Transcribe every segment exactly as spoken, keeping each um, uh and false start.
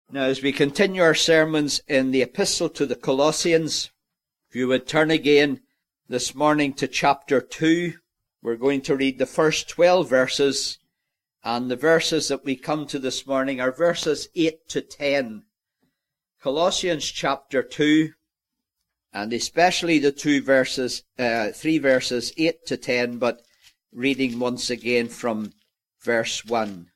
Now, as we continue our sermons in the Epistle to the Colossians, if you would turn again this morning to chapter two, we're going to read the first twelve verses, and the verses that we come to this morning are verses eight to ten. Colossians chapter two, and especially the two verses, uh, three verses eight to ten, but reading once again from verse one.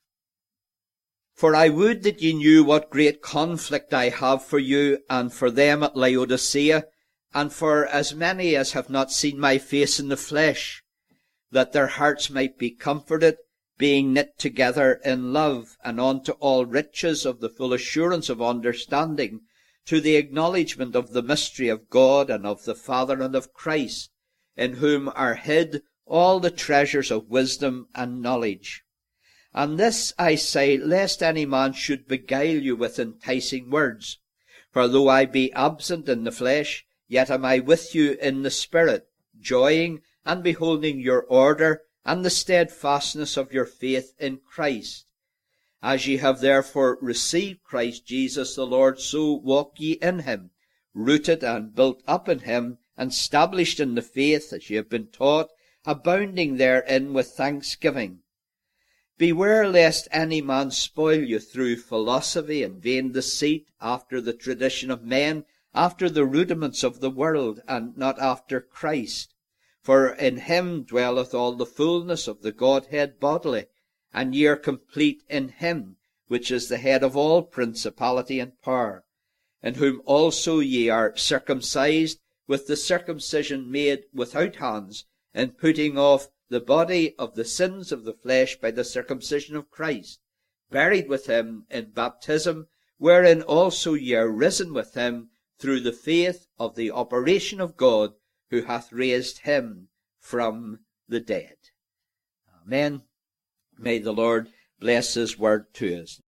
For I would that ye knew what great conflict I have for you and for them at Laodicea, and for as many as have not seen my face in the flesh, that their hearts might be comforted, being knit together in love, and unto all riches of the full assurance of understanding, to the acknowledgement of the mystery of God and of the Father and of Christ, in whom are hid all the treasures of wisdom and knowledge. And this I say, lest any man should beguile you with enticing words. For though I be absent in the flesh, yet am I with you in the spirit, joying and beholding your order and the steadfastness of your faith in Christ. As ye have therefore received Christ Jesus the Lord, so walk ye in him, rooted and built up in him, and established in the faith as ye have been taught, abounding therein with thanksgiving. Beware lest any man spoil you through philosophy and vain deceit, after the tradition of men, after the rudiments of the world, and not after Christ. For in him dwelleth all the fullness of the Godhead bodily, and ye are complete in him, which is the head of all principality and power, in whom also ye are circumcised with the circumcision made without hands, in putting off the body of the sins of the flesh by the circumcision of Christ, buried with him in baptism, wherein also ye are risen with him through the faith of the operation of God, who hath raised him from the dead. Amen. May the Lord bless his word to us.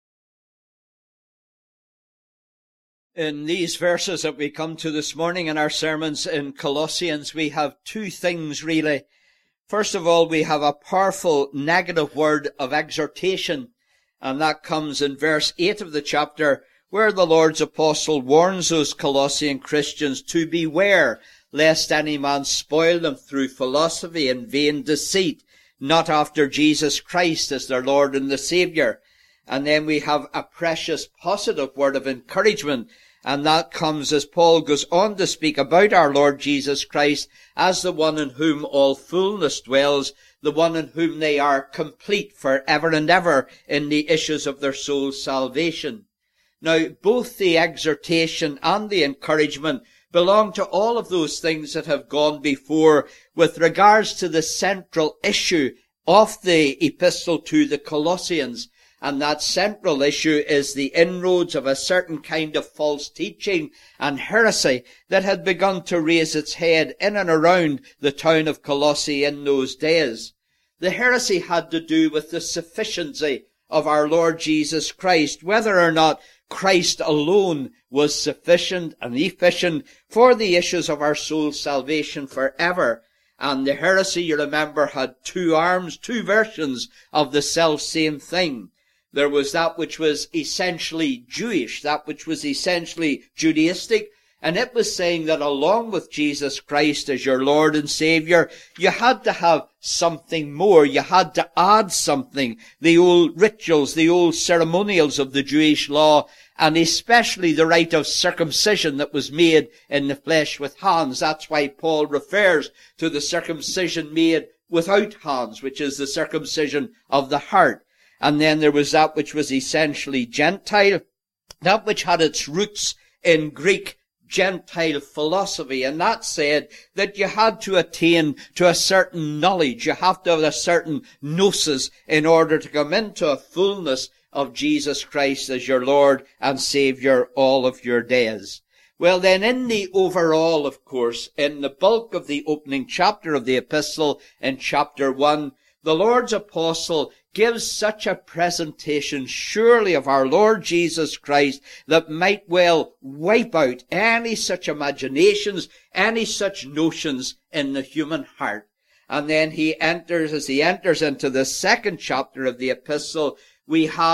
In these verses that we come to this morning in our sermons in Colossians, we have two things really. First of all, we have a powerful negative word of exhortation, and that comes in verse eight of the chapter, where the Lord's apostle warns those Colossian Christians to beware lest any man spoil them through philosophy and vain deceit, not after Jesus Christ as their Lord and the Saviour. And then we have a precious positive word of encouragement, and that comes as Paul goes on to speak about our Lord Jesus Christ as the one in whom all fullness dwells, the one in whom they are complete for ever and ever in the issues of their soul's salvation. Now, both the exhortation and the encouragement belong to all of those things that have gone before with regards to the central issue of the epistle to the Colossians. And that central issue is the inroads of a certain kind of false teaching and heresy that had begun to raise its head in and around the town of Colossae in those days. The heresy had to do with the sufficiency of our Lord Jesus Christ, whether or not Christ alone was sufficient and efficient for the issues of our soul's salvation forever. And the heresy, you remember, had two arms, two versions of the self-same thing. There was that which was essentially Jewish, that which was essentially Judaistic, and it was saying that along with Jesus Christ as your Lord and Saviour, you had to have something more. You had to add something. The old rituals, the old ceremonials of the Jewish law, and especially the rite of circumcision that was made in the flesh with hands. That's why Paul refers to the circumcision made without hands, which is the circumcision of the heart. And then there was that which was essentially Gentile, that which had its roots in Greek Gentile philosophy. And that said that you had to attain to a certain knowledge. You have to have a certain gnosis in order to come into a fullness of Jesus Christ as your Lord and Saviour all of your days. Well then, in the overall, of course, in the bulk of the opening chapter of the epistle, in chapter one, the Lord's apostle gives such a presentation surely of our Lord Jesus Christ that might well wipe out any such imaginations, any such notions in the human heart. And then he enters, as he enters into the second chapter of the epistle, we have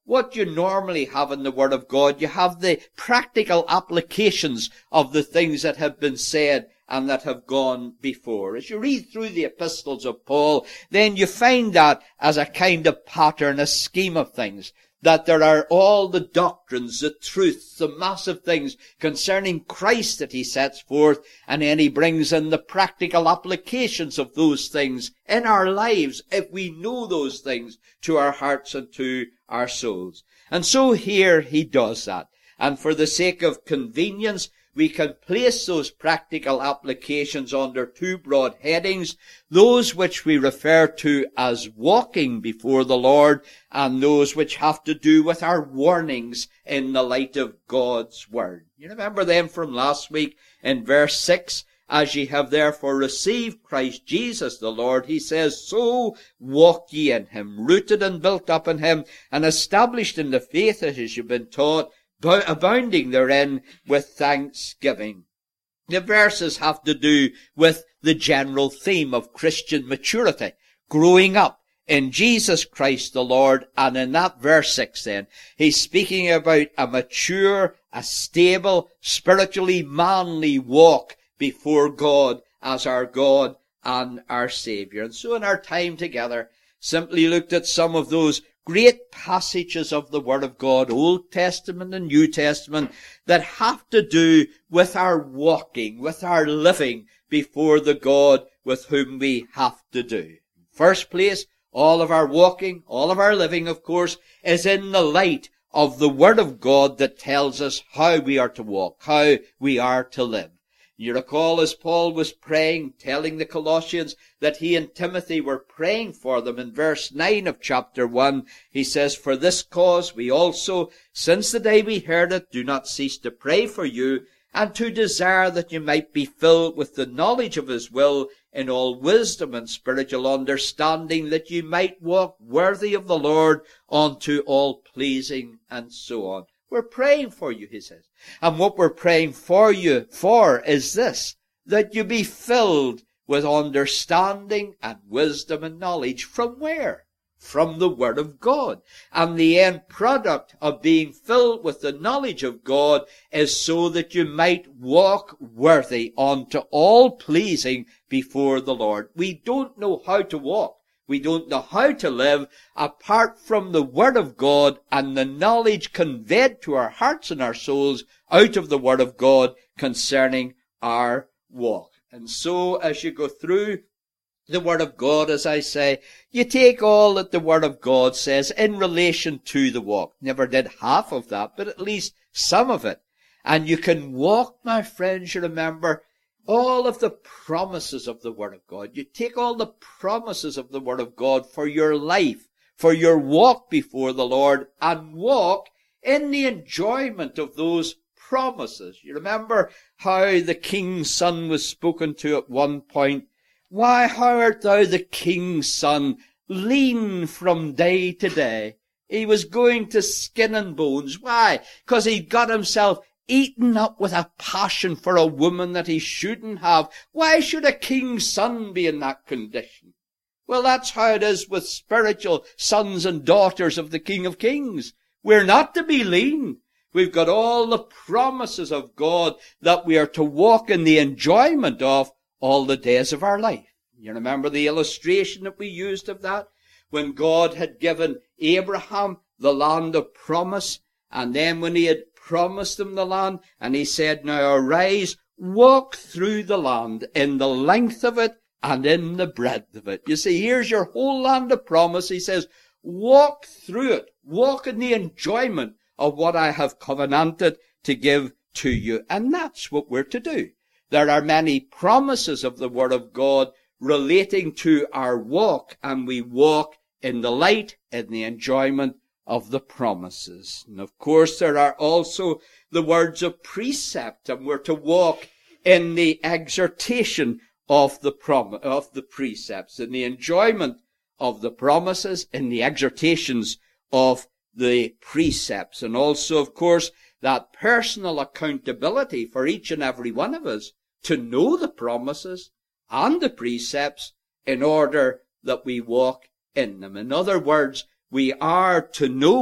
what you normally have in the Word of God. You have the practical applications of the things that have been said and that have gone before. As you read through the epistles of Paul, then you find that as a kind of pattern, a scheme of things, that there are all the doctrines, the truths, the massive things concerning Christ that he sets forth, and then he brings in the practical applications of those things in our lives, if we know those things, to our hearts and to our souls. And so here he does that. And for the sake of convenience, we can place those practical applications under two broad headings, those which we refer to as walking before the Lord, and those which have to do with our warnings in the light of God's Word. You remember them from last week in verse six, as ye have therefore received Christ Jesus the Lord, he says, so walk ye in him, rooted and built up in him, and established in the faith as you've been taught, abounding therein with thanksgiving. The verses have to do with the general theme of Christian maturity, growing up in Jesus Christ the Lord. And in that verse six then, he's speaking about a mature, a stable, spiritually manly walk before God as our God and our Saviour. And so in our time together, simply looked at some of those great passages of the Word of God, Old Testament and New Testament, that have to do with our walking, with our living before the God with whom we have to do. First place, all of our walking, all of our living, of course, is in the light of the Word of God that tells us how we are to walk, how we are to live. You recall as Paul was praying, telling the Colossians that he and Timothy were praying for them in verse nine of chapter one. He says, for this cause we also, since the day we heard it, do not cease to pray for you, and to desire that you might be filled with the knowledge of his will in all wisdom and spiritual understanding, that you might walk worthy of the Lord unto all pleasing, and so on. We're praying for you, he says. And what we're praying for you for is this, that you be filled with understanding and wisdom and knowledge. From where? From the Word of God. And the end product of being filled with the knowledge of God is so that you might walk worthy unto all pleasing before the Lord. We don't know how to walk. We don't know how to live apart from the Word of God and the knowledge conveyed to our hearts and our souls out of the Word of God concerning our walk. And so as you go through the Word of God, as I say, you take all that the Word of God says in relation to the walk. Never did half of that, but at least some of it. And you can walk, my friends, you remember, all of the promises of the Word of God. You take all the promises of the Word of God for your life, for your walk before the Lord, and walk in the enjoyment of those promises. You remember how the king's son was spoken to at one point. Why, how art thou the king's son, lean from day to day? He was going to skin and bones. Why? Because he got himself eaten up with a passion for a woman that he shouldn't have. Why should a king's son be in that condition? Well, that's how it is with spiritual sons and daughters of the King of Kings. We're not to be lean. We've got all the promises of God that we are to walk in the enjoyment of all the days of our life. You remember the illustration that we used of that? When God had given Abraham the land of promise, and then when he had promised him the land, and he said, now arise, walk through the land in the length of it and in the breadth of it. You see, here's your whole land of promise. He says, walk through it. Walk in the enjoyment of what I have covenanted to give to you. And that's what we're to do. There are many promises of the Word of God relating to our walk, and we walk in the light, in the enjoyment of the promises. And of course there are also the words of precept, and we're to walk in the exhortation of the prom- of the precepts, in the enjoyment of the promises, in the exhortations of the precepts, and also of course that personal accountability for each and every one of us to know the promises and the precepts in order that we walk in them. In other words, we are to know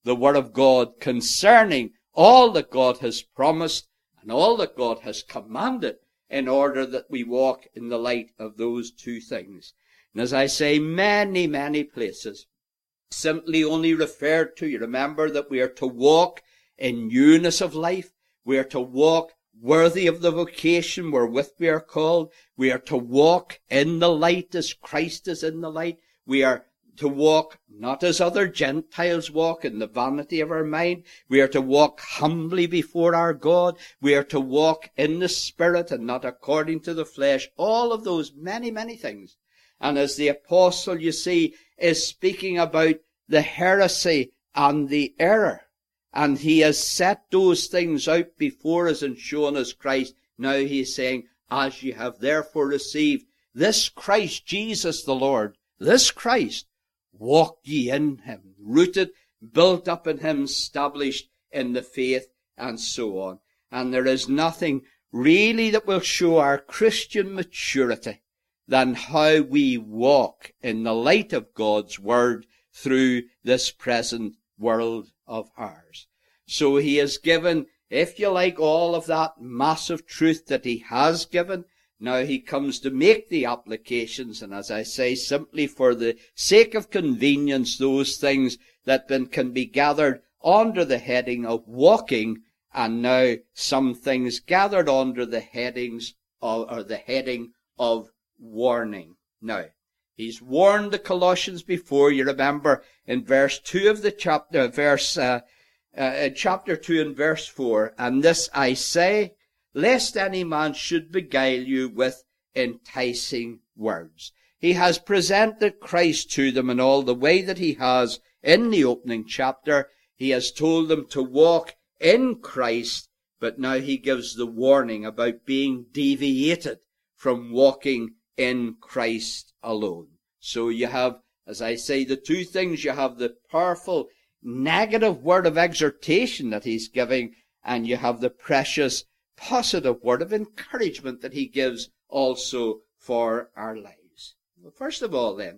the Word of God concerning all that God has promised and all that God has commanded, in order that we walk in the light of those two things. And as I say, many, many places simply only referred to. You remember that we are to walk in newness of life. We are to walk worthy of the vocation wherewith we are called. We are to walk in the light as Christ is in the light. We are to walk not as other Gentiles walk, in the vanity of our mind. We are to walk humbly before our God. We are to walk in the Spirit and not according to the flesh. All of those many, many things. And as the apostle, you see, is speaking about the heresy and the error, and he has set those things out before us and shown us Christ, now he is saying, as ye have therefore received this Christ Jesus the Lord, this Christ, walk ye in him, rooted, built up in him, established in the faith, and so on. And there is nothing really that will show our Christian maturity than how we walk in the light of God's Word through this present world of ours. So he has given, if you like, all of that massive truth that he has given. Now he comes to make the applications, and as I say, simply for the sake of convenience, those things that then can be gathered under the heading of walking, and now some things gathered under the headings of, or the heading of warning. Now, he's warned the Colossians before. You remember in verse two of the chapter, verse, uh, uh, chapter two and verse four, and this I say, lest any man should beguile you with enticing words. He has presented Christ to them in all the way that he has in the opening chapter. He has told them to walk in Christ, but now he gives the warning about being deviated from walking in Christ alone. So you have, as I say, the two things. You have the powerful negative word of exhortation that he's giving, and you have the precious positive word of encouragement that he gives also for our lives. Well, first of all then,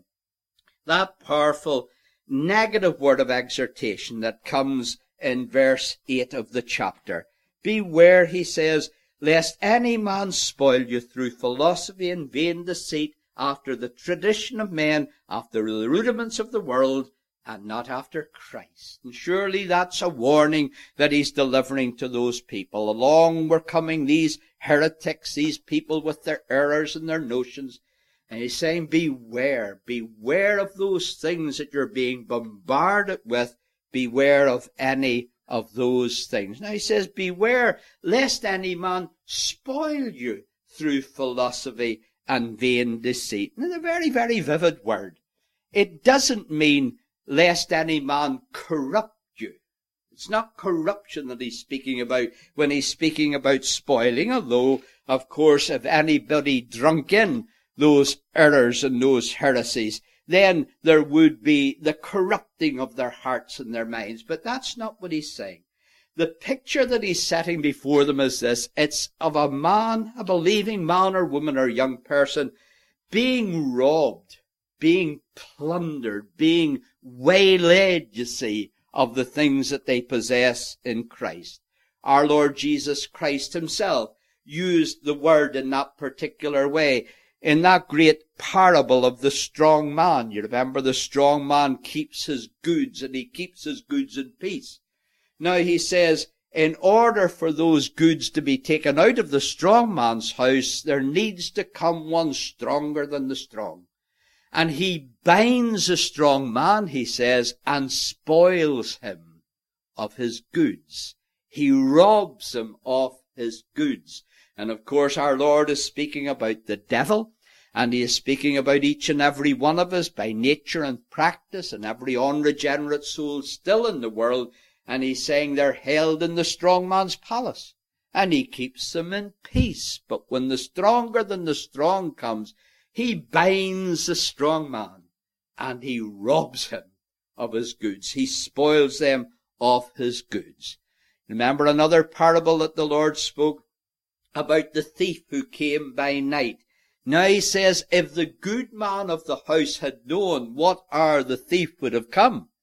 that powerful negative word of exhortation that comes in verse eight of the chapter. Beware, he says, lest any man spoil you through philosophy and vain deceit, after the tradition of men, after the rudiments of the world, and not after Christ. And surely that's a warning that he's delivering to those people. Along were coming these heretics, these people with their errors and their notions. And he's saying, beware, beware of those things that you're being bombarded with. Beware of any of those things. Now he says, beware lest any man spoil you through philosophy and vain deceit. And it's a very, very vivid word. It doesn't mean lest any man corrupt you. It's not corruption that he's speaking about when he's speaking about spoiling, although, of course, if anybody drunk in those errors and those heresies, then there would be the corrupting of their hearts and their minds. But that's not what he's saying. The picture that he's setting before them is this. It's of a man, a believing man or woman or young person, being robbed, being plundered, being waylaid, you see, of the things that they possess in Christ. Our Lord Jesus Christ himself used the word in that particular way. In that great parable of the strong man, you remember the strong man keeps his goods, and he keeps his goods in peace. Now he says, in order for those goods to be taken out of the strong man's house, there needs to come one stronger than the strong. And he binds the strong man, he says, and spoils him of his goods. He robs him of his goods. And of course our Lord is speaking about the devil, and he is speaking about each and every one of us by nature and practice, and every unregenerate soul still in the world. And he's saying they're held in the strong man's palace, and he keeps them in peace. But when the stronger than the strong comes, he binds the strong man, and he robs him of his goods. He spoils them of his goods. Remember another parable that the Lord spoke about the thief who came by night. Now he says, if the good man of the house had known what hour the thief would have come,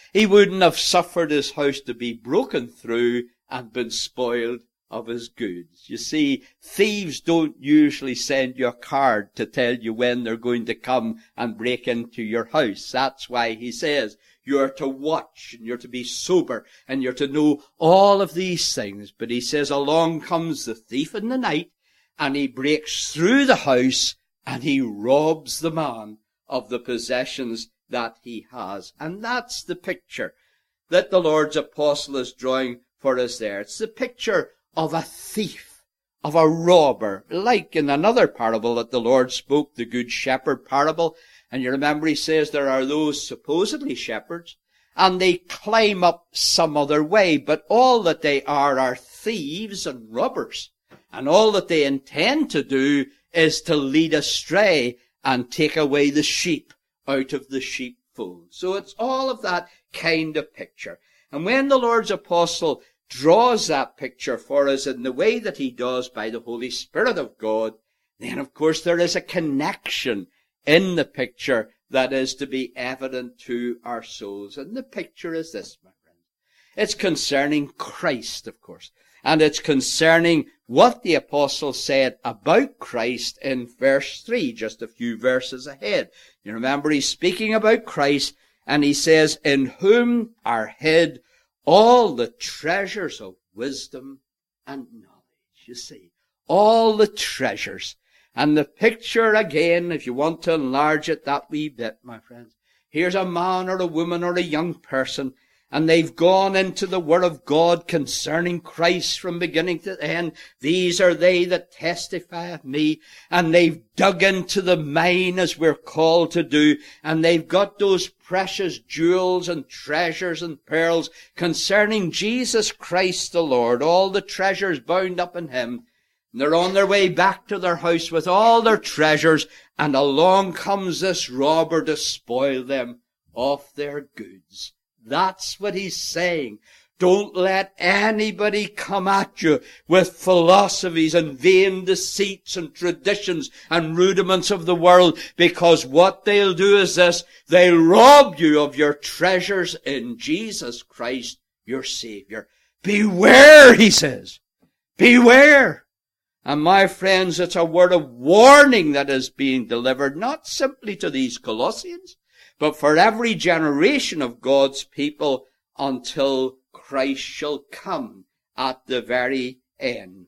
He wouldn't have suffered his house to be broken through and been spoiled of his goods. You see, thieves don't usually send you a card to tell you when they're going to come and break into your house. That's why he says you're to watch and you're to be sober and you're to know all of these things. But he says along comes the thief in the night and he breaks through the house and he robs the man of the possessions that he has. And that's the picture that the Lord's apostle is drawing for us there. It's the picture of a thief, of a robber, like in another parable that the Lord spoke, the Good Shepherd parable. And you remember he says there are those supposedly shepherds, and they climb up some other way, but all that they are are thieves and robbers. And all that they intend to do is to lead astray and take away the sheep out of the sheepfold. So it's all of that kind of picture. And when the Lord's apostle draws that picture for us in the way that he does by the Holy Spirit of God, then of course there is a connection in the picture that is to be evident to our souls. And the picture is this, my friends. It's concerning Christ, of course. And it's concerning what the apostle said about Christ in verse three, just a few verses ahead. You remember he's speaking about Christ, and he says, in whom are hid all the treasures of wisdom and knowledge. You see, all the treasures. And the picture again, if you want to enlarge it that wee bit, my friends. Here's a man or a woman or a young person, and they've gone into the Word of God concerning Christ from beginning to end. These are they that testify of me. And they've dug into the mine as we're called to do. And they've got those precious jewels and treasures and pearls concerning Jesus Christ the Lord. All the treasures bound up in him. And they're on their way back to their house with all their treasures. And along comes this robber to spoil them of their goods. That's what he's saying. Don't let anybody come at you with philosophies and vain deceits and traditions and rudiments of the world, because what they'll do is this: they'll rob you of your treasures in Jesus Christ, your Savior. Beware, he says. Beware. And my friends, it's a word of warning that is being delivered, not simply to these Colossians, but for every generation of God's people until Christ shall come at the very end.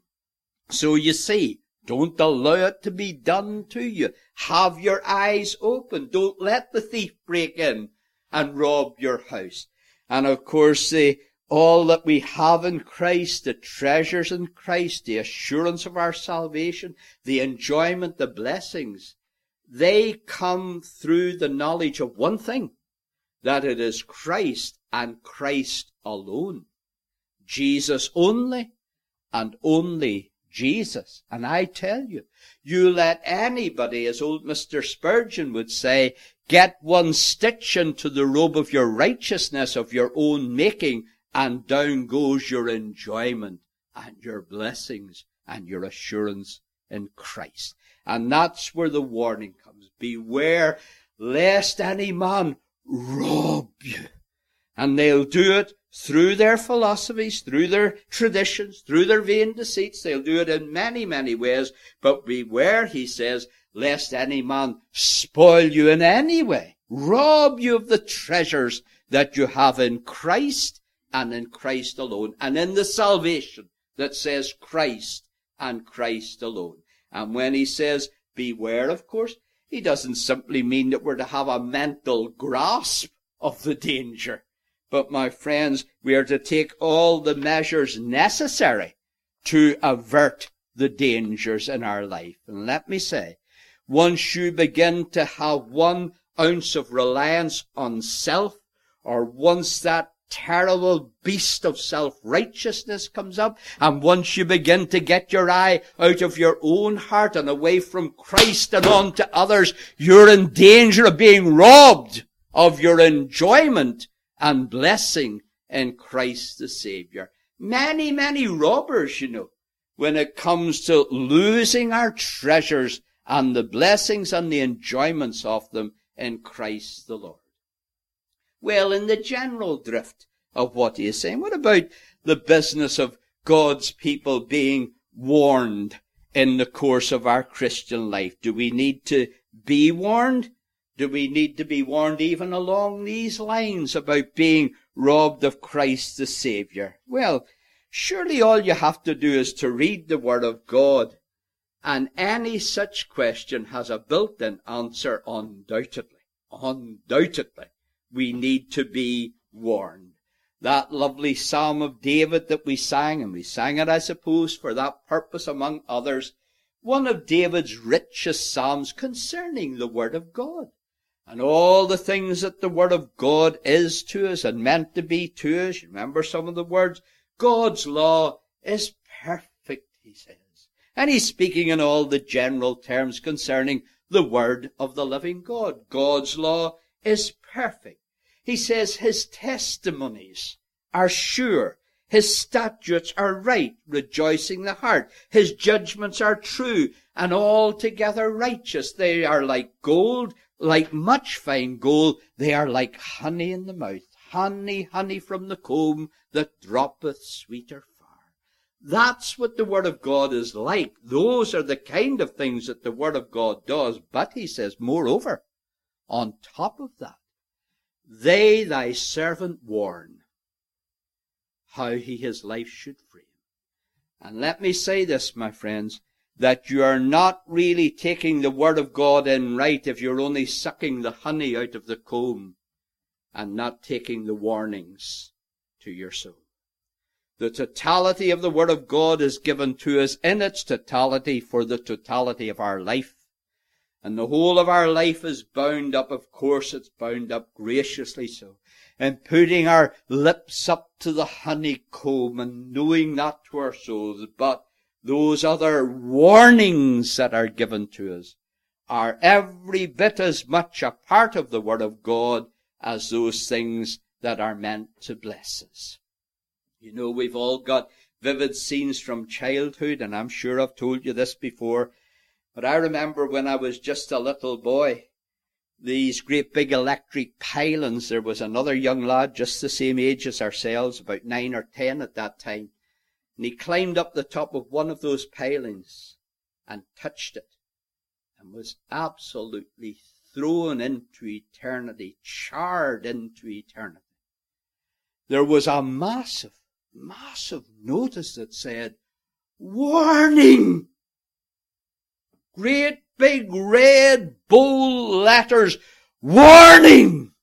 So you see, don't allow it to be done to you. Have your eyes open. Don't let the thief break in and rob your house. And of course, the, all that we have in Christ, the treasures in Christ, the assurance of our salvation, the enjoyment, the blessings, they come through the knowledge of one thing, that it is Christ and Christ alone. Jesus only and only Jesus. And I tell you, you let anybody, as old Mister Spurgeon would say, get one stitch into the robe of your righteousness of your own making, and down goes your enjoyment and your blessings and your assurance in Christ. And that's where the warning comes. Beware lest any man rob you. And they'll do it through their philosophies, through their traditions, through their vain deceits. They'll do it in many, many ways. But beware, he says, lest any man spoil you in any way, rob you of the treasures that you have in Christ and in Christ alone, and in the salvation that says Christ and Christ alone. And when he says beware, of course, he doesn't simply mean that we're to have a mental grasp of the danger. But my friends, we are to take all the measures necessary to avert the dangers in our life. And let me say, once you begin to have one ounce of reliance on self, or once that terrible beast of self-righteousness comes up, and once you begin to get your eye out of your own heart and away from Christ and on to others, you're in danger of being robbed of your enjoyment and blessing in Christ the Savior. Many, many robbers, you know, when it comes to losing our treasures and the blessings and the enjoyments of them in Christ the Lord. Well, in the general drift of what he is saying, what about the business of God's people being warned in the course of our Christian life? Do we need to be warned? Do we need to be warned even along these lines about being robbed of Christ the Saviour? Well, surely all you have to do is to read the Word of God, and any such question has a built-in answer undoubtedly. Undoubtedly, we need to be warned. That lovely Psalm of David that we sang, and we sang it, I suppose, for that purpose among others, one of David's richest psalms concerning the Word of God, and all the things that the Word of God is to us and meant to be to us. You remember some of the words? God's law is perfect, he says. And he's speaking in all the general terms concerning the Word of the living God. God's law is perfect. He says his testimonies are sure. His statutes are right, rejoicing the heart. His judgments are true and altogether righteous. They are like gold, like much fine gold. They are like honey in the mouth. Honey, honey from the comb that droppeth sweeter far. That's what the Word of God is like. Those are the kind of things that the Word of God does. But he says, moreover, on top of that, they thy servant warn how he his life should frame. And let me say this, my friends, that you are not really taking the Word of God in right if you're only sucking the honey out of the comb and not taking the warnings to your soul. The totality of the Word of God is given to us in its totality for the totality of our life. And the whole of our life is bound up, of course it's bound up graciously so, in putting our lips up to the honeycomb and knowing that to our souls. But those other warnings that are given to us are every bit as much a part of the Word of God as those things that are meant to bless us. You know, we've all got vivid scenes from childhood, and I'm sure I've told you this before, but I remember when I was just a little boy, these great big electric pylons. There was another young lad just the same age as ourselves, about nine or ten at that time, and he climbed up the top of one of those pylons and touched it and was absolutely thrown into eternity, charred into eternity. There was a massive, massive notice that said, warning! Great big red bold letters, warning!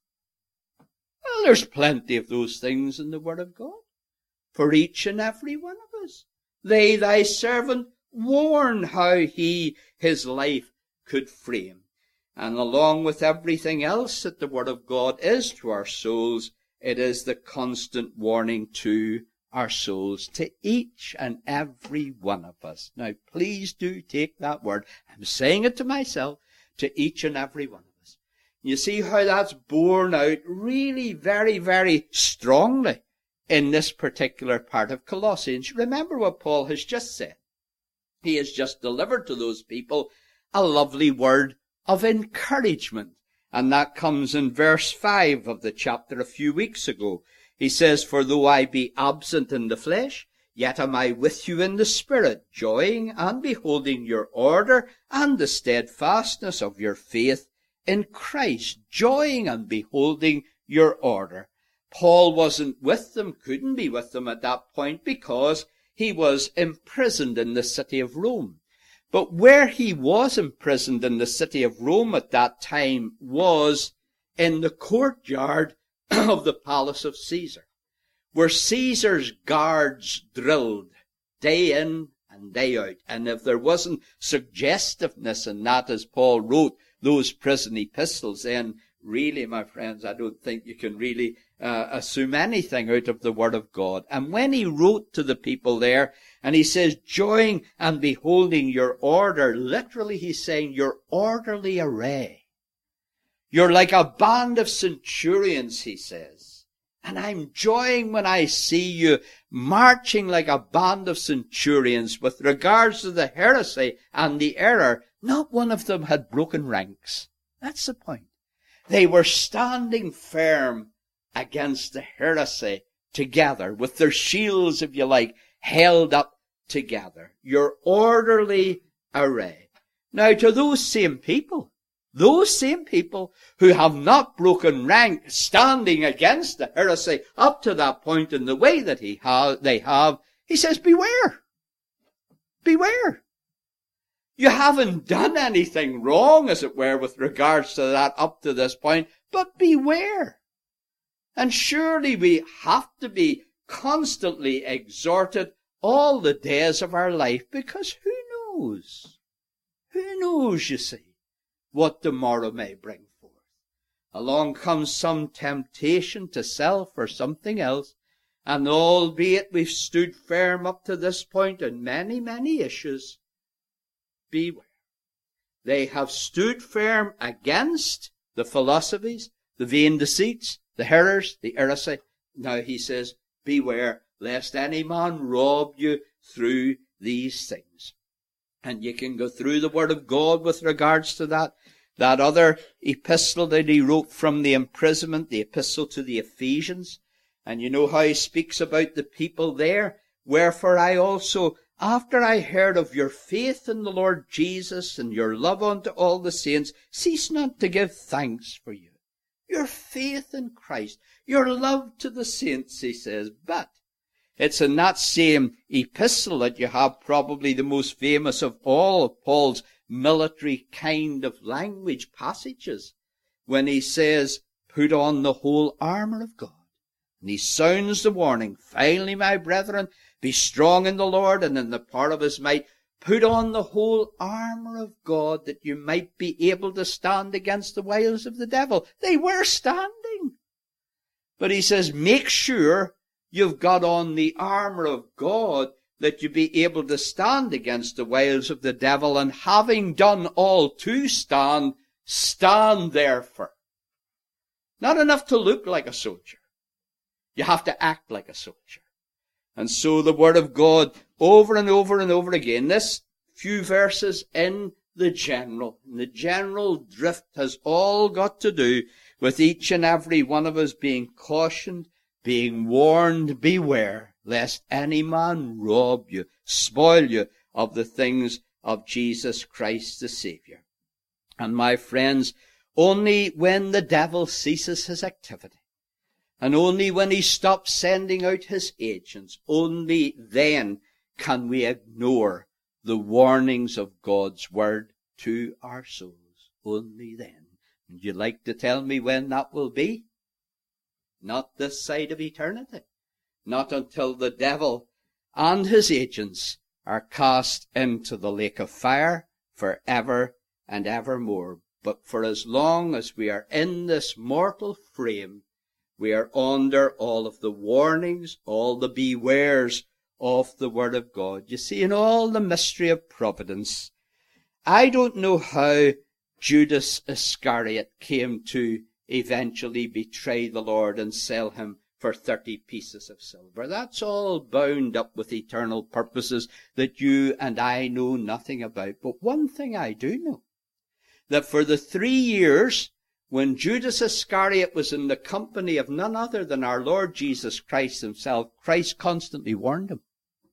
Well, there's plenty of those things in the Word of God for each and every one of us. They, thy servant, warn how he his life could frame. And along with everything else that the Word of God is to our souls, it is the constant warning to our souls, to each and every one of us. Now, please do take that word. I'm saying it to myself, to each and every one of us. You see how that's borne out really very, very strongly in this particular part of Colossians. Remember what Paul has just said. He has just delivered to those people a lovely word of encouragement. And that comes in verse five of the chapter a few weeks ago. He says, for though I be absent in the flesh, yet am I with you in the spirit, joying and beholding your order and the steadfastness of your faith in Christ. Joying and beholding your order. Paul wasn't with them, couldn't be with them at that point because he was imprisoned in the city of Rome. But where he was imprisoned in the city of Rome at that time was in the courtyard of the palace of Caesar, where Caesar's guards drilled day in and day out. And if there wasn't suggestiveness in that as Paul wrote those prison epistles, then really, my friends, I don't think you can really uh, assume anything out of the Word of God. And when he wrote to the people there, and he says, joying and beholding your order, literally he's saying your orderly array. You're like a band of centurions, he says. And I'm joying when I see you marching like a band of centurions with regards to the heresy and the error. Not one of them had broken ranks. That's the point. They were standing firm against the heresy together, with their shields, if you like, held up together. Your orderly array. Now, to those same people, those same people who have not broken rank, standing against the heresy up to that point in the way that he ha- they have, he says, beware. Beware. You haven't done anything wrong, as it were, with regards to that up to this point, but beware. And surely we have to be constantly exhorted all the days of our life, because who knows? Who knows, you see, what tomorrow may bring forth. Along comes some temptation to self or something else, and albeit we've stood firm up to this point in many, many issues, beware. They have stood firm against the philosophies, the vain deceits, the errors, the heresy. Now he says, beware, lest any man rob you through these things. And you can go through the Word of God with regards to that. That other epistle that he wrote from the imprisonment, the epistle to the Ephesians. And you know how he speaks about the people there. Wherefore I also, after I heard of your faith in the Lord Jesus and your love unto all the saints, cease not to give thanks for you. Your faith in Christ, your love to the saints, he says. But it's in that same epistle that you have probably the most famous of all of Paul's military kind of language passages, when he says, put on the whole armour of God. And he sounds the warning, finally, my brethren, be strong in the Lord and in the power of his might. Put on the whole armour of God, that you might be able to stand against the wiles of the devil. They were standing. But he says, make sure you've got on the armour of God, that you be able to stand against the wiles of the devil, and having done all to stand, stand therefore. Not enough to look like a soldier. You have to act like a soldier. And so the Word of God, over and over and over again, this few verses in the general, the general drift has all got to do with each and every one of us being cautioned, being warned, beware, lest any man rob you, spoil you of the things of Jesus Christ the Saviour. And my friends, only when the devil ceases his activity, and only when he stops sending out his agents, only then can we ignore the warnings of God's Word to our souls. Only then. Would you like to tell me when that will be? Not this side of eternity. Not until the devil and his agents are cast into the lake of fire for ever and evermore. But for as long as we are in this mortal frame, we are under all of the warnings, all the bewares of the Word of God. You see, in all the mystery of providence, I don't know how Judas Iscariot came to eventually betray the Lord and sell him for thirty pieces of silver. That's all bound up with eternal purposes that you and I know nothing about. But one thing I do know, that for the three years when Judas Iscariot was in the company of none other than our Lord Jesus Christ himself, Christ constantly warned him.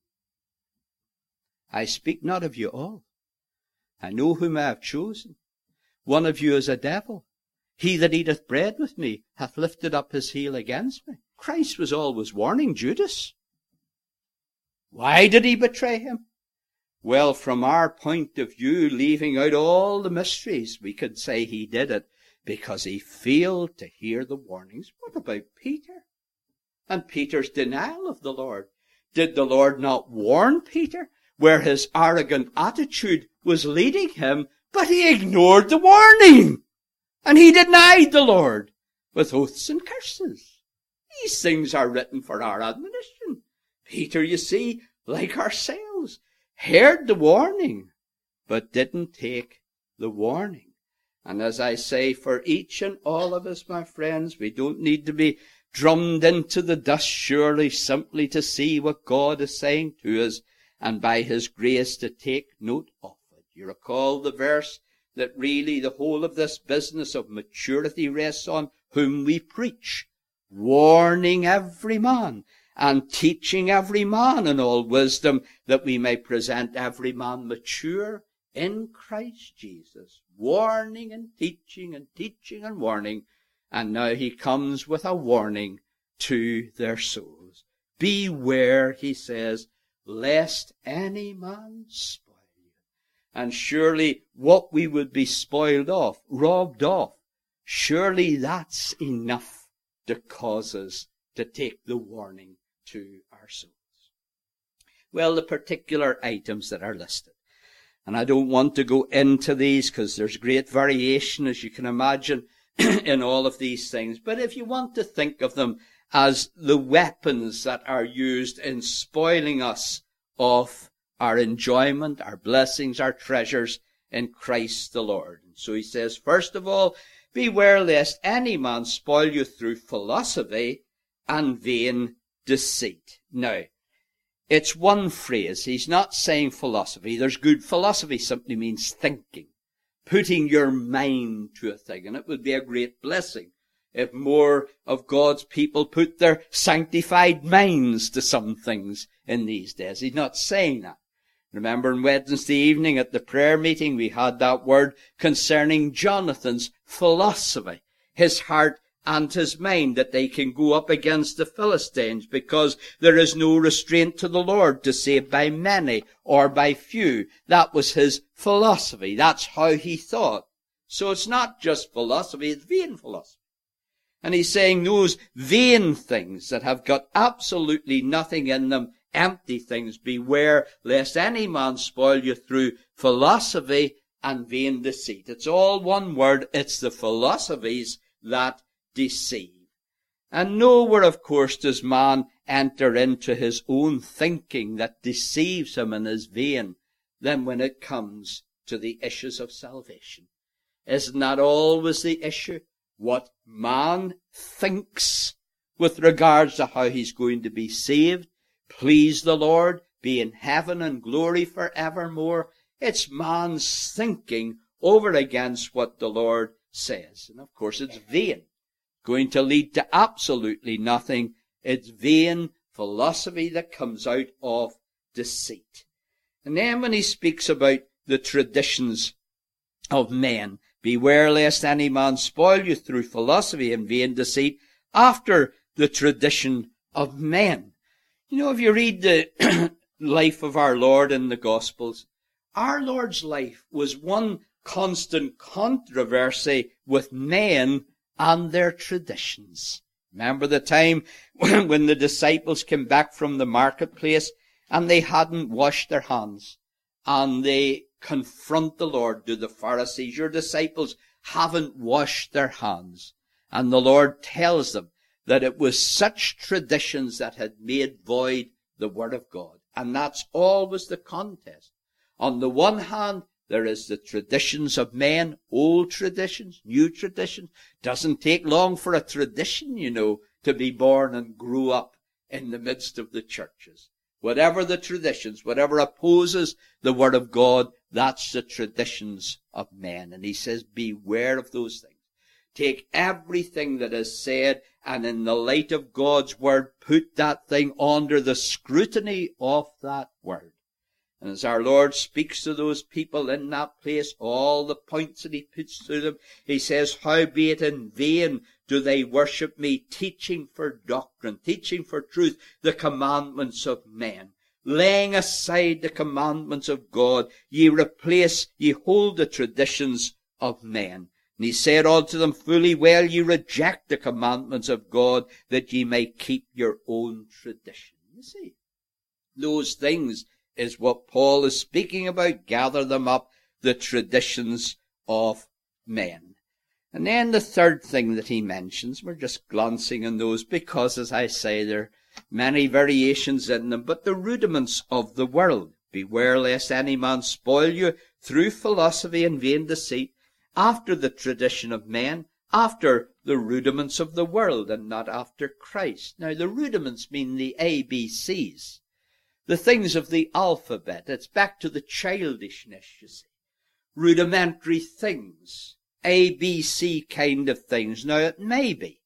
I speak not of you all. I know whom I have chosen. One of you is a devil. He that eateth bread with me hath lifted up his heel against me. Christ was always warning Judas. Why did he betray him? Well, from our point of view, leaving out all the mysteries, we could say he did it because he failed to hear the warnings. What about Peter? And Peter's denial of the Lord. Did the Lord not warn Peter where his arrogant attitude was leading him? But he ignored the warning. And he denied the Lord with oaths and curses. These things are written for our admonition. Peter, you see, like ourselves, heard the warning, but didn't take the warning. And as I say, for each and all of us, my friends, we don't need to be drummed into the dust, surely, simply to see what God is saying to us, and by his grace to take note of it. You recall the verse that really the whole of this business of maturity rests on, whom we preach, warning every man, and teaching every man in all wisdom, that we may present every man mature in Christ Jesus. Warning and teaching and teaching and warning. And now he comes with a warning to their souls. Beware, he says, lest any man spoil you. And surely what we would be spoiled of, robbed of, surely that's enough to cause us to take the warning to our souls. Well, the particular items that are listed. And I don't want to go into these because there's great variation, as you can imagine, in all of these things. But if you want to think of them as the weapons that are used in spoiling us of our enjoyment, our blessings, our treasures in Christ the Lord. And so he says, first of all, beware lest any man spoil you through philosophy and vain deceit. Now, it's one phrase. He's not saying philosophy. There's good philosophy simply means thinking, putting your mind to a thing. And it would be a great blessing if more of God's people put their sanctified minds to some things in these days. He's not saying that. Remember on Wednesday evening at the prayer meeting, we had that word concerning Jonathan's philosophy, his heart and his mind, that they can go up against the Philistines because there is no restraint to the Lord to save by many or by few. That was his philosophy. That's how he thought. So it's not just philosophy, it's vain philosophy. And he's saying those vain things that have got absolutely nothing in them, empty things, beware lest any man spoil you through philosophy and vain deceit. It's all one word. It's the philosophies that deceive. And nowhere, of course, does man enter into his own thinking that deceives him and is vain than when it comes to the issues of salvation. Isn't that always the issue? What man thinks with regards to how he's going to be saved, please the Lord, be in heaven and glory forevermore. It's man's thinking over against what the Lord says. And of course it's vain. Going to lead to absolutely nothing. It's vain philosophy that comes out of deceit. And then when he speaks about the traditions of men, beware lest any man spoil you through philosophy and vain deceit after the tradition of men. You know, if you read the life of our Lord in the Gospels, our Lord's life was one constant controversy with men and their traditions. Remember the time when the disciples came back from the marketplace and they hadn't washed their hands, and they confront the Lord to the Pharisees, your disciples haven't washed their hands. And the Lord tells them that it was such traditions that had made void the Word of God. And that's always the contest. On the one hand, there is the traditions of men, old traditions, new traditions. Doesn't take long for a tradition, you know, to be born and grow up in the midst of the churches. Whatever the traditions, whatever opposes the Word of God, that's the traditions of men. And he says, beware of those things. Take everything that is said, and in the light of God's Word, put that thing under the scrutiny of that Word. And as our Lord speaks to those people in that place, all the points that he puts to them, he says, howbeit in vain do they worship me, teaching for doctrine, teaching for truth, the commandments of men. Laying aside the commandments of God, ye replace, ye hold the traditions of men. And he said unto them, fully well ye reject the commandments of God, that ye may keep your own tradition. You see, those things is what Paul is speaking about. Gather them up, the traditions of men. And then the third thing that he mentions, we're just glancing on those because, as I say, there are many variations in them, but the rudiments of the world. Beware lest any man spoil you through philosophy and vain deceit, after the tradition of men, after the rudiments of the world, and not after Christ. Now, the rudiments mean the A B Cs. The things of the alphabet. It's back to the childishness, you see. Rudimentary things. A B C kind of things. Now, it may be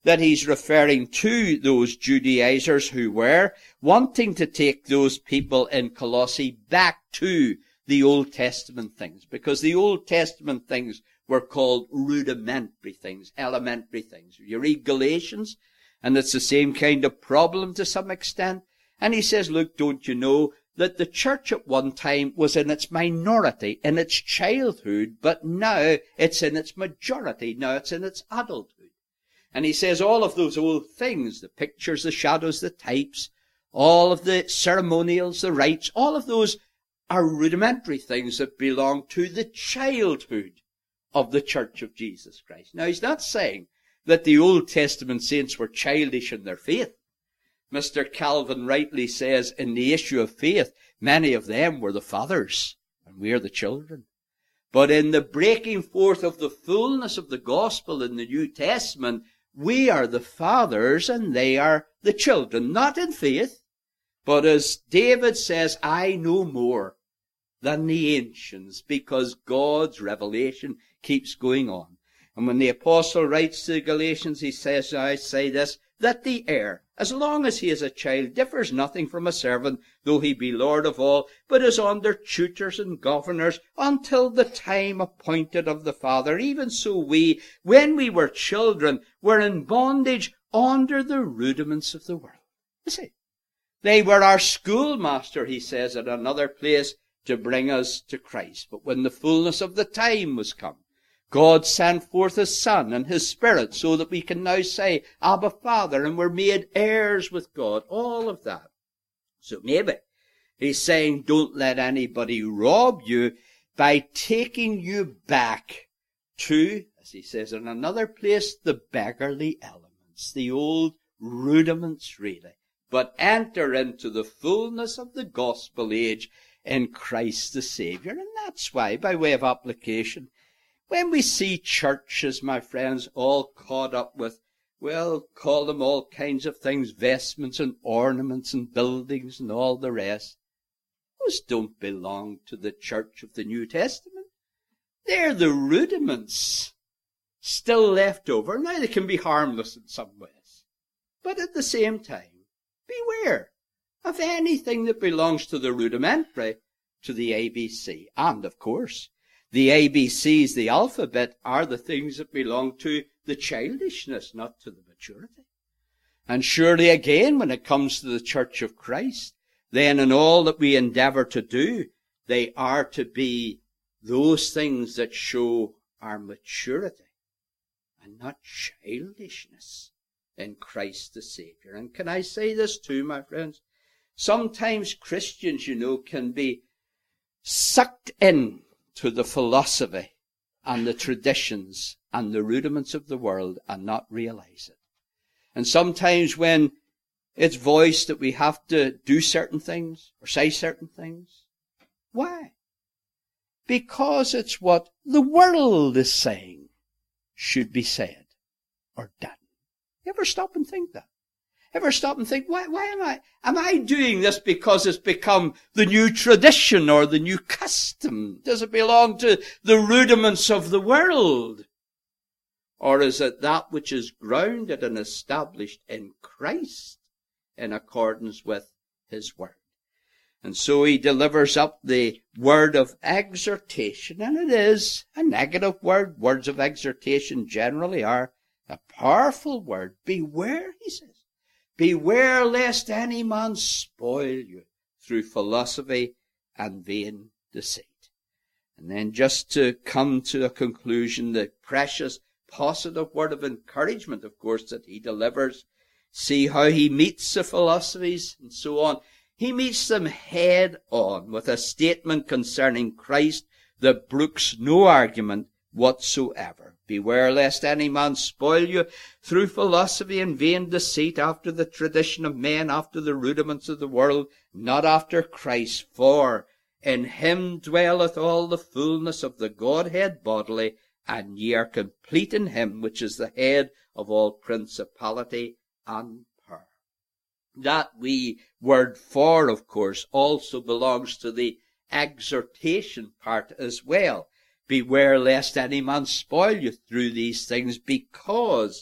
that he's referring to those Judaizers who were wanting to take those people in Colossae back to the Old Testament things, because the Old Testament things were called rudimentary things, elementary things. You read Galatians, and it's the same kind of problem to some extent. And he says, look, don't you know that the church at one time was in its minority, in its childhood, but now it's in its majority. Now it's in its adulthood. And he says all of those old things, the pictures, the shadows, the types, all of the ceremonials, the rites, all of those are rudimentary things that belong to the childhood of the Church of Jesus Christ. Now, he's not saying that the Old Testament saints were childish in their faith. Mister Calvin rightly says, in the issue of faith, many of them were the fathers, and we are the children. But in the breaking forth of the fullness of the gospel in the New Testament, we are the fathers and they are the children, not in faith, but as David says, I know more than the ancients, because God's revelation keeps going on. And when the apostle writes to the Galatians, he says, I say this, that the heir, as long as he is a child, differs nothing from a servant, though he be Lord of all, but is under tutors and governors until the time appointed of the Father. Even so we, when we were children, were in bondage under the rudiments of the world. You see, they were our schoolmaster, he says at another place, to bring us to Christ. But when the fullness of the time was come, God sent forth His Son and His Spirit so that we can now say, Abba, Father, and we're made heirs with God. All of that. So maybe He's saying, don't let anybody rob you by taking you back to, as He says in another place, the beggarly elements, the old rudiments really. But enter into the fullness of the gospel age in Christ the Saviour. And that's why, by way of application, when we see churches, my friends, all caught up with, well, call them all kinds of things, vestments and ornaments and buildings and all the rest, those don't belong to the church of the New Testament. They're the rudiments still left over. Now, they can be harmless in some ways, but at the same time, beware of anything that belongs to the rudimentary, to the A B C. And, of course, the A B Cs, the alphabet, are the things that belong to the childishness, not to the maturity. And surely again, when it comes to the Church of Christ, then in all that we endeavour to do, they are to be those things that show our maturity and not childishness in Christ the Saviour. And can I say this too, my friends? Sometimes Christians, you know, can be sucked in to the philosophy and the traditions and the rudiments of the world and not realize it. And sometimes when it's voiced that we have to do certain things or say certain things, why? Because it's what the world is saying should be said or done. You ever stop and think that? Ever stop and think, why, why am I, am I doing this because it's become the new tradition or the new custom? Does it belong to the rudiments of the world? Or is it that which is grounded and established in Christ in accordance with His word? And so he delivers up the word of exhortation, and it is a negative word. Words of exhortation generally are a powerful word. Beware, he says. Beware lest any man spoil you through philosophy and vain deceit. And then just to come to a conclusion, the precious positive word of encouragement, of course, that he delivers. See how he meets the philosophies and so on. He meets them head on with a statement concerning Christ that brooks no argument whatsoever. Beware lest any man spoil you through philosophy and vain deceit, after the tradition of men, after the rudiments of the world, not after Christ. For in him dwelleth all the fullness of the Godhead bodily, and ye are complete in him, which is the head of all principality and power. That wee word for, of course, also belongs to the exhortation part as well. Beware lest any man spoil you through these things, because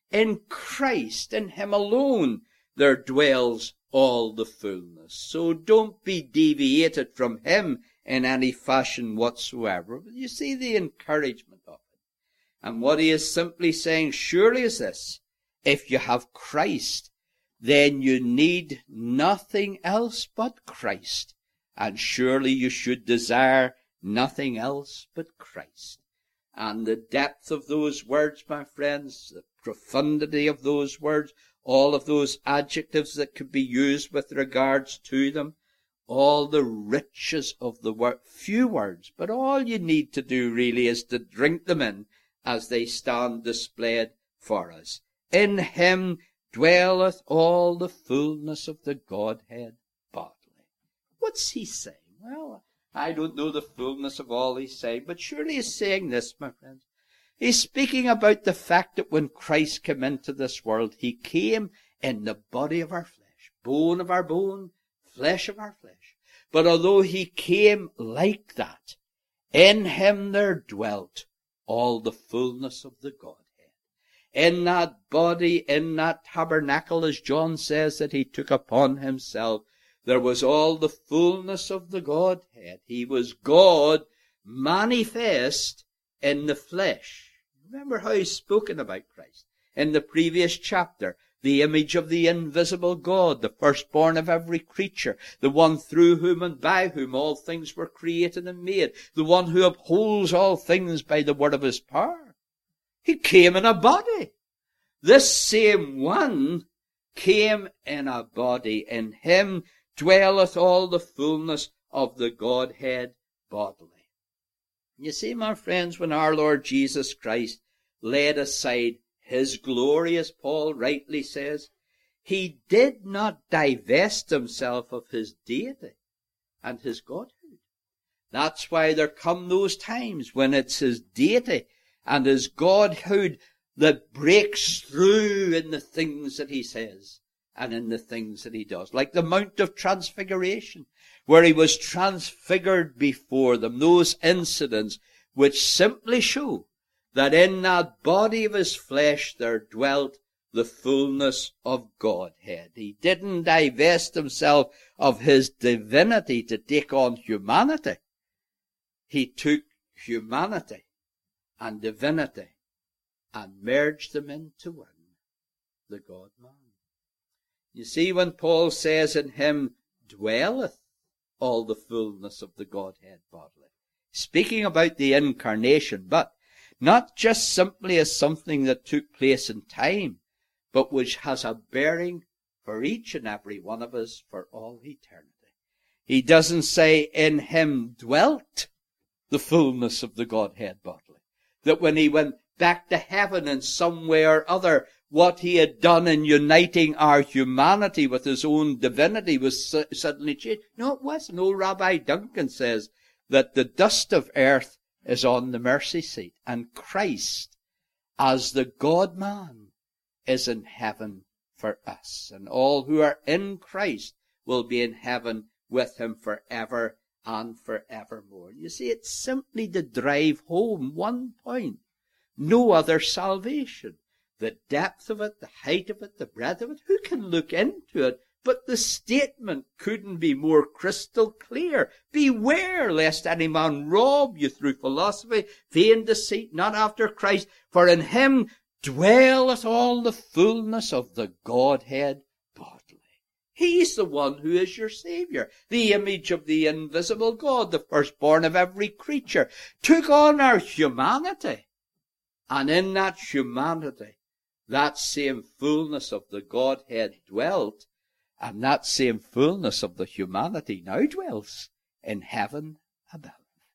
In Christ, in him alone, there dwells all the fullness. So don't be deviated from him in any fashion whatsoever. But you see the encouragement of it. And what he is simply saying surely is this: if you have Christ, then you need nothing else but Christ. And surely you should desire nothing else but Christ. And the depth of those words, my friends, the profundity of those words, all of those adjectives that could be used with regards to them, all the riches of the word, few words, but all you need to do really is to drink them in as they stand displayed for us. In him dwelleth all the fullness of the Godhead bodily. What's he saying? Well, I don't know the fullness of all he's saying, but surely he's saying this, my friends. He's speaking about the fact that when Christ came into this world, he came in the body of our flesh, bone of our bone, flesh of our flesh. But although he came like that, in him there dwelt all the fullness of the Godhead. In that body, in that tabernacle, as John says that he took upon himself, there was all the fullness of the Godhead. He was God manifest in the flesh. Remember how he's spoken about Christ in the previous chapter. The image of the invisible God, the firstborn of every creature, the one through whom and by whom all things were created and made, the one who upholds all things by the word of his power. He came in a body. This same one came in a body. In him dwelleth all the fullness of the Godhead bodily. You see, my friends, when our Lord Jesus Christ laid aside his glory, as Paul rightly says, he did not divest himself of his deity and his godhood. That's why there come those times when it's his deity and his godhood that breaks through in the things that he says and in the things that he does. Like the Mount of Transfiguration, where he was transfigured before them. Those incidents which simply show that in that body of his flesh there dwelt the fullness of Godhead. He didn't divest himself of his divinity to take on humanity. He took humanity and divinity and merged them into one, the God-man. You see, when Paul says in him dwelleth all the fullness of the Godhead bodily, speaking about the incarnation, but not just simply as something that took place in time, but which has a bearing for each and every one of us for all eternity. He doesn't say in him dwelt the fullness of the Godhead bodily, that when he went back to heaven in some way or other, what he had done in uniting our humanity with his own divinity was su- suddenly changed. No, it wasn't. Old Rabbi Duncan says that the dust of earth is on the mercy seat, and Christ, as the God-man, is in heaven for us. And all who are in Christ will be in heaven with him forever and forevermore. You see, it's simply to drive home one point. No other salvation. The depth of it, the height of it, the breadth of it, who can look into it? But the statement couldn't be more crystal clear. Beware lest any man rob you through philosophy, vain deceit, not after Christ. For in him dwelleth all the fullness of the Godhead bodily. He's the one who is your Saviour, the image of the invisible God, the firstborn of every creature, took on our humanity. And in that humanity, that same fullness of the Godhead dwelt, and that same fullness of the humanity now dwells in heaven above.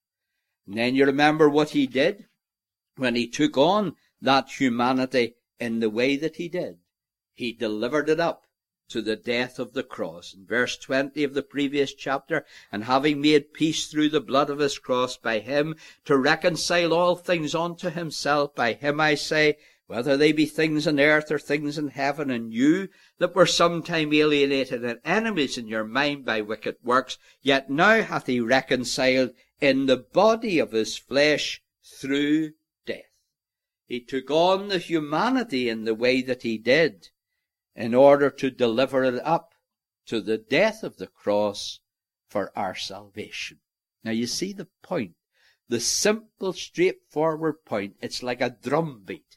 And then you remember what he did when he took on that humanity in the way that he did. He delivered it up to the death of the cross. In verse twenty of the previous chapter, and having made peace through the blood of his cross, by him to reconcile all things unto himself, by him I say, whether they be things on earth or things in heaven, and you that were sometime alienated and enemies in your mind by wicked works, yet now hath he reconciled in the body of his flesh through death. He took on the humanity in the way that he did in order to deliver it up to the death of the cross for our salvation. Now you see the point, the simple, straightforward point. It's like a drumbeat.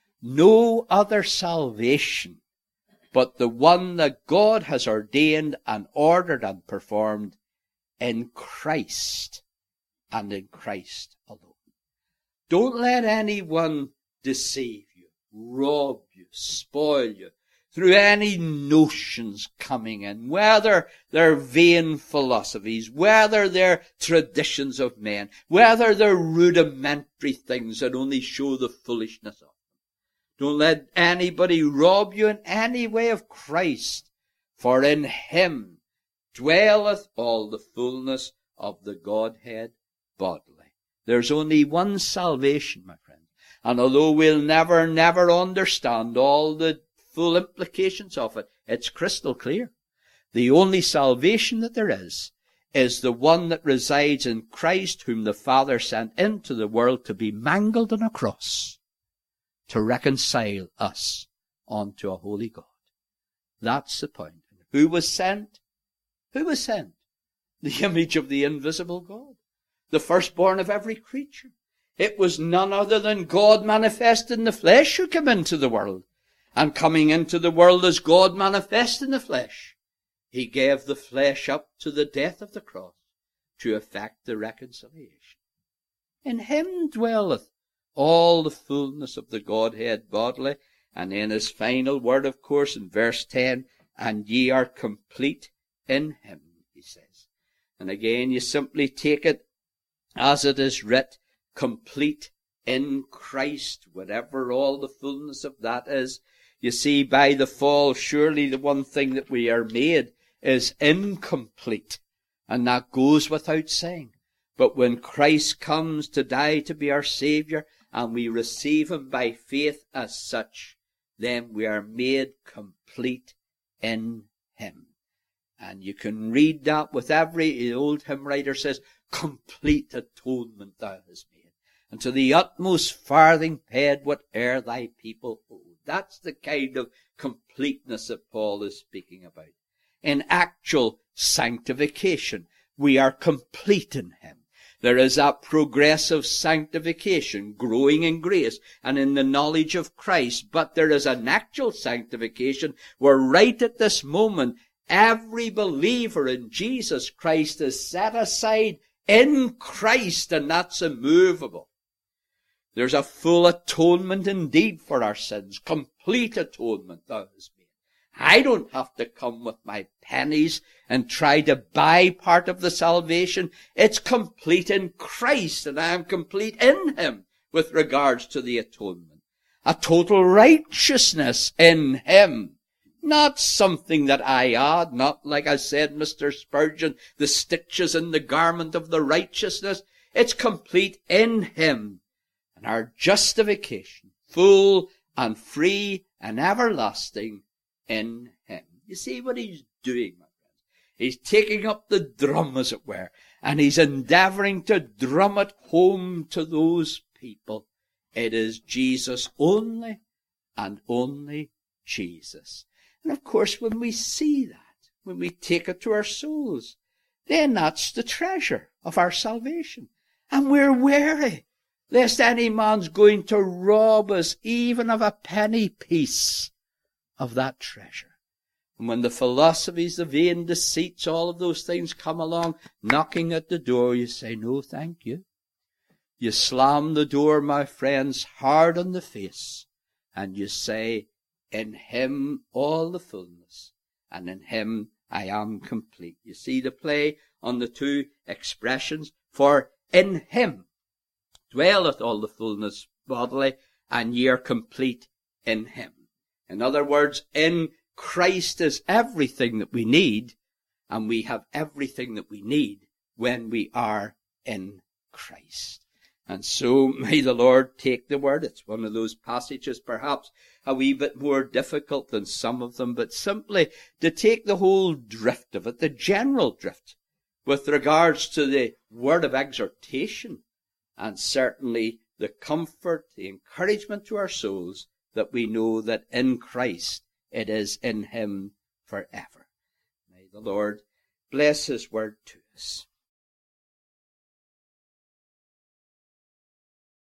No other salvation but the one that God has ordained and ordered and performed in Christ and in Christ alone. Don't let anyone deceive you, rob you, spoil you through any notions coming in, whether they're vain philosophies, whether they're traditions of men, whether they're rudimentary things that only show the foolishness of them. Don't let anybody rob you in any way of Christ, for in him dwelleth all the fullness of the Godhead bodily. There's only one salvation, my friend. And although we'll never, never understand all the full implications of it, it's crystal clear. The only salvation that there is, is the one that resides in Christ, whom the Father sent into the world to be mangled on a cross, to reconcile us unto a holy God. That's the point. Who was sent? Who was sent? The image of the invisible God, the firstborn of every creature. It was none other than God manifest in the flesh who came into the world. And coming into the world as God manifest in the flesh, he gave the flesh up to the death of the cross to effect the reconciliation. In him dwelleth all the fullness of the Godhead bodily. And in his final word, of course, in verse ten, and ye are complete in him, he says. And again, you simply take it as it is writ, complete in Christ, whatever all the fullness of that is. You see, by the fall, surely the one thing that we are made is incomplete, and that goes without saying. But when Christ comes to die to be our Saviour, and we receive him by faith as such, then we are made complete in him. And you can read that with every, the old hymn writer says, complete atonement thou hast made, and to the utmost farthing paid whate'er thy people owe. That's the kind of completeness that Paul is speaking about. In actual sanctification, we are complete in him. There is a progressive sanctification, growing in grace and in the knowledge of Christ. But there is an actual sanctification where right at this moment, every believer in Jesus Christ is set aside in Christ, and that's immovable. There's a full atonement indeed for our sins. Complete atonement thou hast made. I don't have to come with my pennies and try to buy part of the salvation. It's complete in Christ, and I am complete in him with regards to the atonement. A total righteousness in him. Not something that I add, not like I said, Mister Spurgeon, the stitches in the garment of the righteousness. It's complete in him. And our justification, full and free and everlasting in him. You see what he's doing, my friends? He's taking up the drum, as it were, and he's endeavouring to drum it home to those people. It is Jesus only, and only Jesus. And of course, when we see that, when we take it to our souls, then that's the treasure of our salvation. And we're wary lest any man's going to rob us even of a penny piece of that treasure. And when the philosophies, the vain deceits, all of those things come along, knocking at the door, you say, no, thank you. You slam the door, my friends, hard on the face, and you say, in him all the fullness, and in him I am complete. You see the play on the two expressions, for in him dwelleth all the fullness bodily, and ye are complete in him. In other words, in Christ is everything that we need, and we have everything that we need when we are in Christ. And so may the Lord take the word. It's one of those passages perhaps a wee bit more difficult than some of them, but simply to take the whole drift of it, the general drift, with regards to the word of exhortation, and certainly the comfort, the encouragement to our souls, that we know that in Christ it is in him forever. May the Lord bless his word to us.